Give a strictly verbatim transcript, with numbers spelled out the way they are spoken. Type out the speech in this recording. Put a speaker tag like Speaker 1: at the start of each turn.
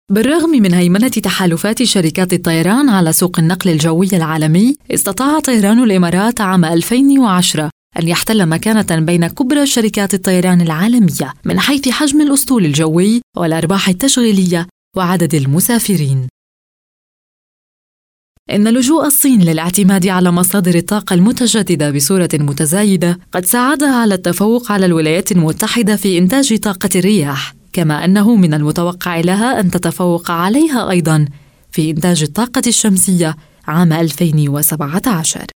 Speaker 1: بالرغم من هيمنة تحالفات شركات الطيران على سوق النقل الجوي العالمي، استطاع طيران الإمارات عام ألفين وعشرة أن يحتل مكانة بين كبرى شركات الطيران العالمية من حيث حجم الأسطول الجوي والأرباح التشغيلية وعدد المسافرين. إن لجوء الصين للاعتماد على مصادر الطاقة المتجددة بصورة متزايدة قد ساعدها على التفوق على الولايات المتحدة في إنتاج طاقة الرياح، كما أنه من المتوقع لها أن تتفوق عليها أيضاً في إنتاج الطاقة الشمسية عام ألفين وسبعة عشر.